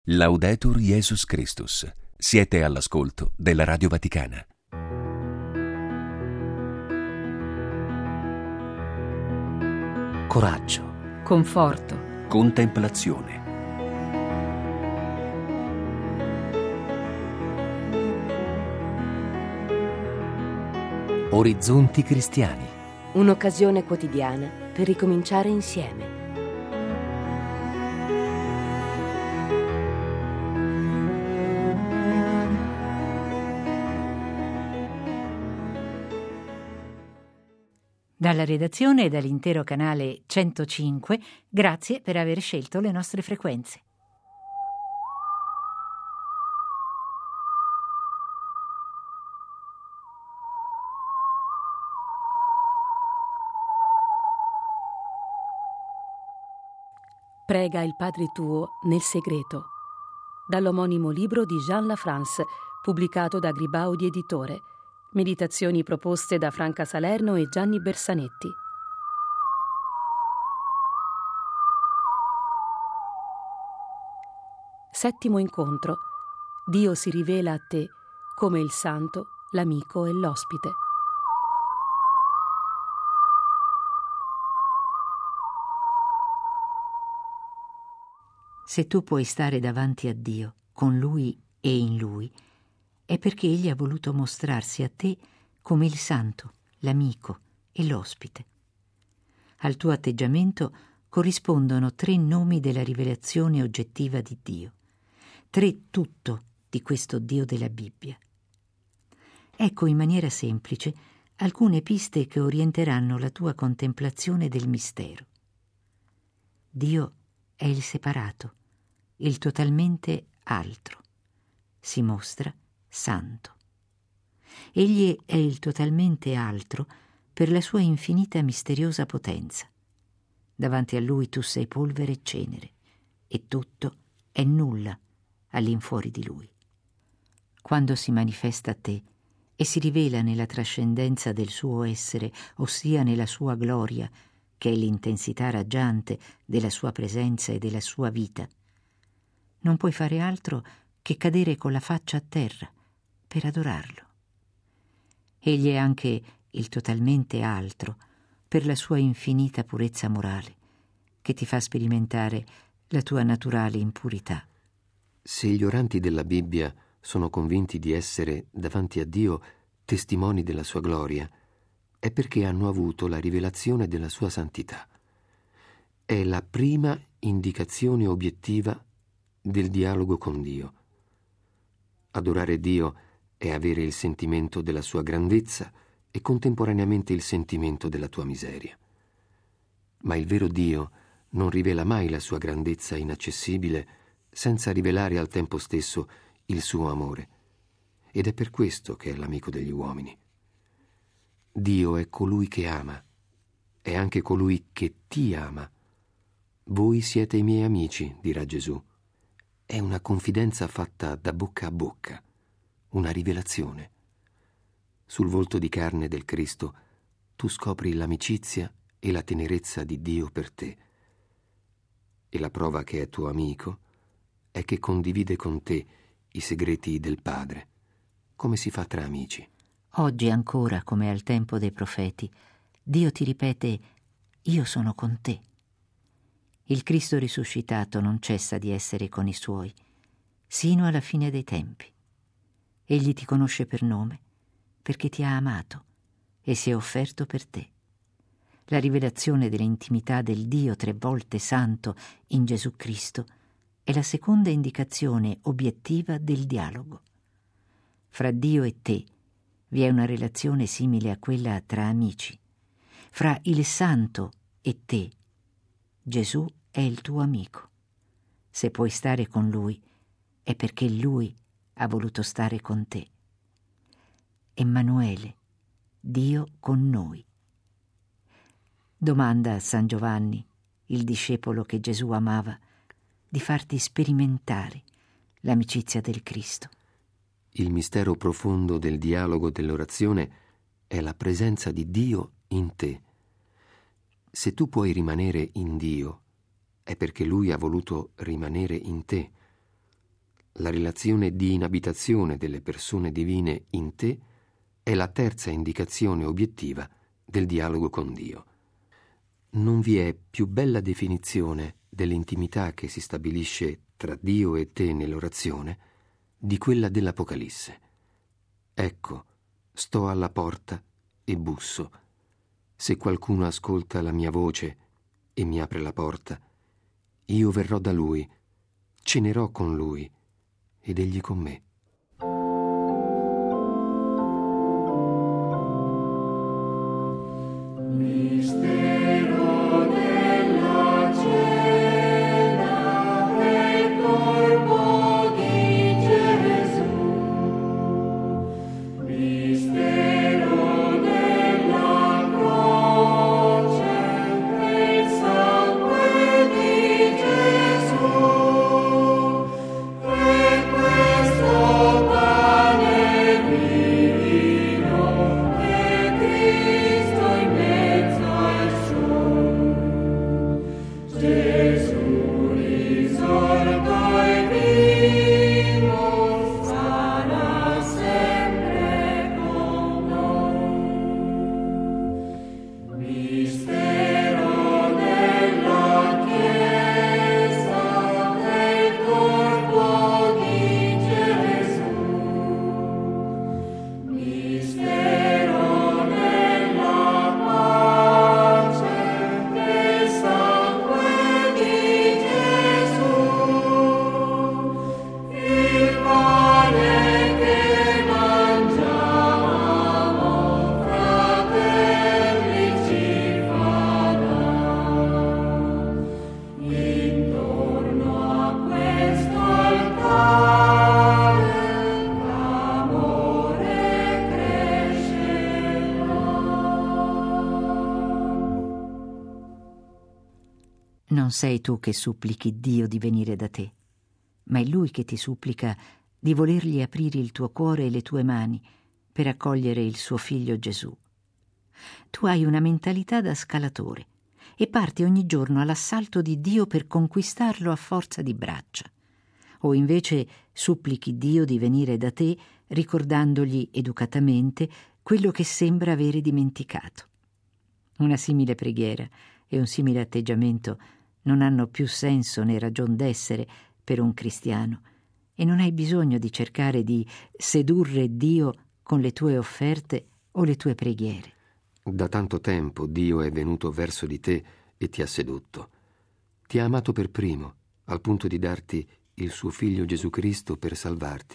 Laudetur Jesus Christus. Siete all'ascolto della Radio Vaticana. Coraggio, conforto, Contemplazione. orizzonti cristiani. Un'occasione quotidiana per ricominciare insieme. Dalla redazione e dall'intero canale 105, grazie per aver scelto le nostre frequenze. Prega il Padre tuo nel segreto. Dall'omonimo libro di Jean Lafrance, pubblicato da Gribaudi Editore. Meditazioni proposte da Franca Salerno e Gianni Bersanetti. Settimo incontro. Dio si rivela a te come il santo, l'amico e l'ospite. Se tu puoi stare davanti a Dio, con Lui e in Lui, è perché Egli ha voluto mostrarsi a te come il santo, l'amico e l'ospite. Al tuo atteggiamento corrispondono 3 nomi della rivelazione oggettiva di Dio, 3 tutto di questo Dio della Bibbia. Ecco in maniera semplice alcune piste che orienteranno la tua contemplazione del mistero. Dio è il separato, il totalmente altro. Si mostra santo. Egli è il totalmente altro per la sua infinita misteriosa potenza. Davanti a lui tu sei polvere e cenere, e tutto è nulla all'infuori di lui. Quando si manifesta a te e si rivela nella trascendenza del suo essere, ossia nella sua gloria, che è l'intensità raggiante della sua presenza e della sua vita, non puoi fare altro che cadere con la faccia a terra per adorarlo. Egli è anche il totalmente altro per la sua infinita purezza morale, che ti fa sperimentare la tua naturale impurità. Se gli oranti della Bibbia sono convinti di essere, davanti a Dio, testimoni della sua gloria, è perché hanno avuto la rivelazione della sua santità. È la prima indicazione obiettiva del dialogo con Dio. Adorare Dio è avere il sentimento della sua grandezza e contemporaneamente il sentimento della tua miseria. Ma il vero Dio non rivela mai la sua grandezza inaccessibile senza rivelare al tempo stesso il suo amore. Ed è per questo che è l'amico degli uomini. Dio è colui che ama, è anche colui che ti ama. Voi siete i miei amici, dirà Gesù. È una confidenza fatta da bocca a bocca, una rivelazione. Sul volto di carne del Cristo tu scopri l'amicizia e la tenerezza di Dio per te. E la prova che è tuo amico è che condivide con te i segreti del Padre, come si fa tra amici. Oggi ancora, come al tempo dei profeti, Dio ti ripete: io sono con te. Il Cristo risuscitato non cessa di essere con i suoi, sino alla fine dei tempi. Egli ti conosce per nome, perché ti ha amato e si è offerto per te. La rivelazione dell'intimità del Dio 3 volte santo in Gesù Cristo è la seconda indicazione obiettiva del dialogo. Fra Dio e te vi è una relazione simile a quella tra amici. Fra il santo e te, Gesù è il tuo amico. Se puoi stare con lui, è perché lui ha voluto stare con te. Emanuele, Dio con noi. Domanda a San Giovanni, il discepolo che Gesù amava, di farti sperimentare l'amicizia del Cristo. Il mistero profondo del dialogo dell'orazione è la presenza di Dio in te. Se tu puoi rimanere in Dio, è perché Lui ha voluto rimanere in te. La relazione di inabitazione delle persone divine in te è la terza indicazione obiettiva del dialogo con Dio. Non vi è più bella definizione dell'intimità che si stabilisce tra Dio e te nell'orazione di quella dell'Apocalisse. Ecco, sto alla porta e busso. Se qualcuno ascolta la mia voce e mi apre la porta, io verrò da lui, cenerò con lui ed egli con me. Non sei tu che supplichi Dio di venire da te, ma è Lui che ti supplica di volergli aprire il tuo cuore e le tue mani per accogliere il suo figlio Gesù. Tu hai una mentalità da scalatore e parti ogni giorno all'assalto di Dio per conquistarlo a forza di braccia. O invece supplichi Dio di venire da te ricordandogli educatamente quello che sembra avere dimenticato. Una simile preghiera e un simile atteggiamento non hanno più senso né ragion d'essere per un cristiano, e non hai bisogno di cercare di sedurre Dio con le tue offerte o le tue preghiere. Da tanto tempo Dio è venuto verso di te e ti ha sedotto. Ti ha amato per primo, al punto di darti il suo figlio Gesù Cristo per salvarti.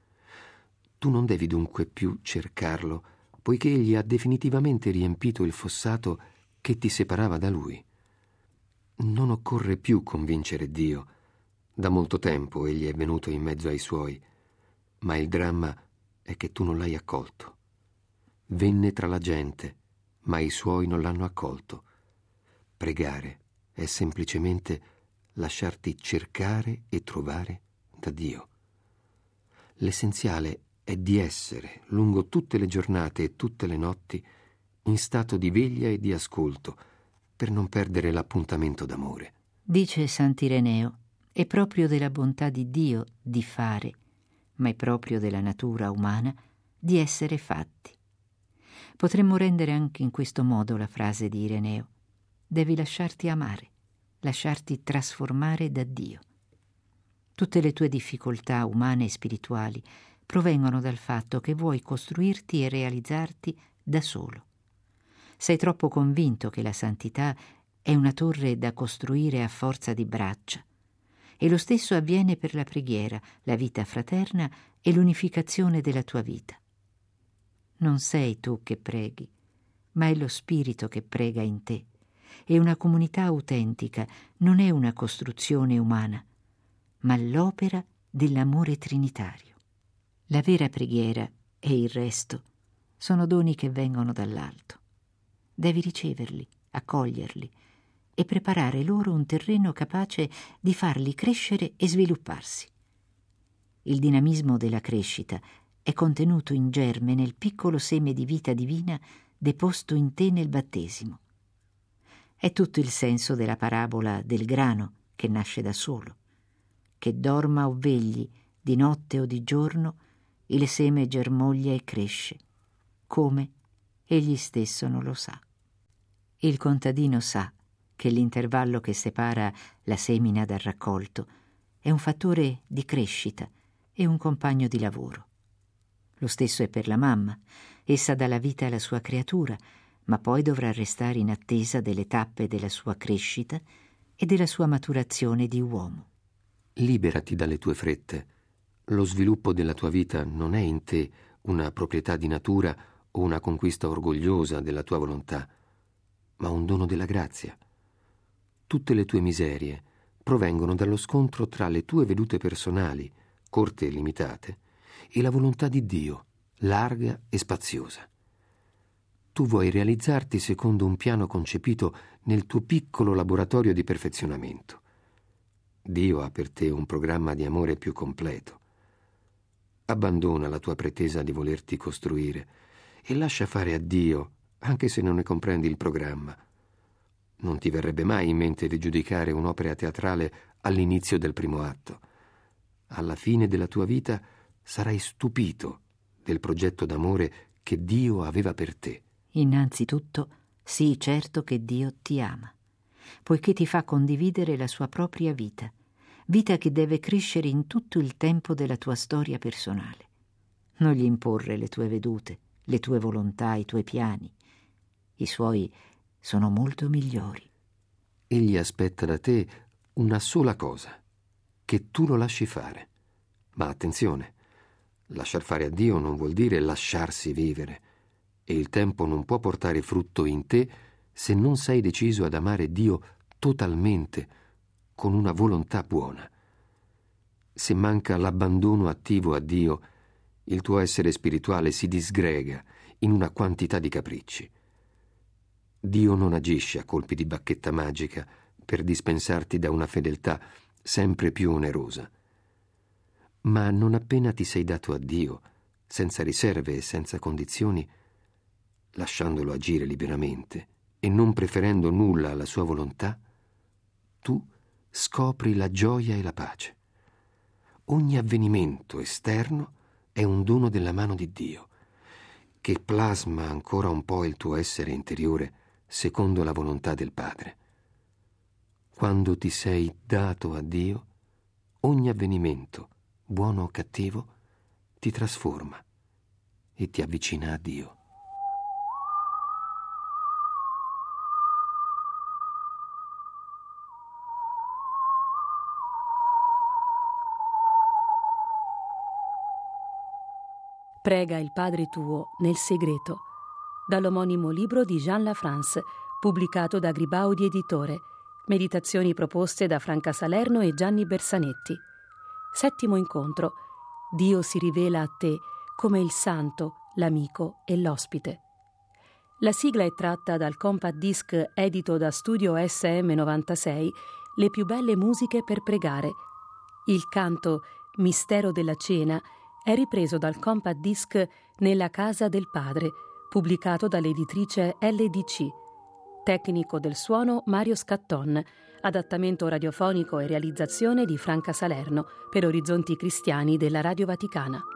Tu non devi dunque più cercarlo, poiché egli ha definitivamente riempito il fossato che ti separava da lui. Non occorre più convincere Dio. Da molto tempo egli è venuto in mezzo ai suoi, ma il dramma è che tu non l'hai accolto. Venne tra la gente, ma i suoi non l'hanno accolto. Pregare è semplicemente lasciarti cercare e trovare da Dio. L'essenziale è di essere, lungo tutte le giornate e tutte le notti, in stato di veglia e di ascolto, per non perdere l'appuntamento d'amore. Dice Sant'Ireneo, è proprio della bontà di Dio di fare, ma è proprio della natura umana di essere fatti. Potremmo rendere anche in questo modo la frase di Ireneo: devi lasciarti amare, lasciarti trasformare da Dio. Tutte le tue difficoltà umane e spirituali provengono dal fatto che vuoi costruirti e realizzarti da solo. Sei troppo convinto che la santità è una torre da costruire a forza di braccia. E lo stesso avviene per la preghiera, la vita fraterna e l'unificazione della tua vita. Non sei tu che preghi, ma è lo Spirito che prega in te. E una comunità autentica non è una costruzione umana, ma l'opera dell'amore trinitario. La vera preghiera e il resto sono doni che vengono dall'alto. Devi riceverli, accoglierli e preparare loro un terreno capace di farli crescere e svilupparsi. Il dinamismo della crescita è contenuto in germe nel piccolo seme di vita divina deposto in te nel battesimo. È tutto il senso della parabola del grano che nasce da solo. Che dorma o vegli, di notte o di giorno, il seme germoglia e cresce. Come? Egli stesso non lo sa. Il contadino sa che l'intervallo che separa la semina dal raccolto è un fattore di crescita e un compagno di lavoro. Lo stesso è per la mamma. Essa dà la vita alla sua creatura, ma poi dovrà restare in attesa delle tappe della sua crescita e della sua maturazione di uomo. Liberati dalle tue frette. Lo sviluppo della tua vita non è in te una proprietà di natura o una conquista orgogliosa della tua volontà, ma un dono della grazia. Tutte le tue miserie provengono dallo scontro tra le tue vedute personali, corte e limitate, e la volontà di Dio, larga e spaziosa. Tu vuoi realizzarti secondo un piano concepito nel tuo piccolo laboratorio di perfezionamento. Dio ha per te un programma di amore più completo. Abbandona la tua pretesa di volerti costruire e lascia fare a Dio, anche se non ne comprendi il programma. Non ti verrebbe mai in mente di giudicare un'opera teatrale all'inizio del primo atto. Alla fine della tua vita sarai stupito del progetto d'amore che Dio aveva per te. Innanzitutto, sii certo che Dio ti ama, poiché ti fa condividere la sua propria vita che deve crescere in tutto il tempo della tua storia personale. Non gli imporre le tue vedute, le tue volontà, i tuoi piani. I suoi sono molto migliori. Egli aspetta da te una sola cosa, che tu lo lasci fare. Ma attenzione, lasciar fare a Dio non vuol dire lasciarsi vivere, e il tempo non può portare frutto in te se non sei deciso ad amare Dio totalmente, con una volontà buona. Se manca l'abbandono attivo a Dio, il tuo essere spirituale si disgrega in una quantità di capricci. Dio non agisce a colpi di bacchetta magica per dispensarti da una fedeltà sempre più onerosa. Ma non appena ti sei dato a Dio, senza riserve e senza condizioni, lasciandolo agire liberamente e non preferendo nulla alla sua volontà, tu scopri la gioia e la pace. Ogni avvenimento esterno è un dono della mano di Dio, che plasma ancora un po' il tuo essere interiore secondo la volontà del Padre. Quando ti sei dato a Dio, ogni avvenimento, buono o cattivo, ti trasforma e ti avvicina a Dio. Prega il Padre tuo nel segreto, dall'omonimo libro di Jean La France, pubblicato da Gribaudi Editore. Meditazioni proposte da Franca Salerno e Gianni Bersanetti. Settimo incontro. Dio si rivela a te come il santo, l'amico e l'ospite. La sigla è tratta dal compact disc edito da Studio SM96, Le più belle musiche per pregare. Il canto Mistero della cena è ripreso dal compact disc Nella casa del Padre, pubblicato dall'editrice LDC. Tecnico del suono Mario Scatton. Adattamento radiofonico e realizzazione di Franca Salerno per Orizzonti Cristiani della Radio Vaticana.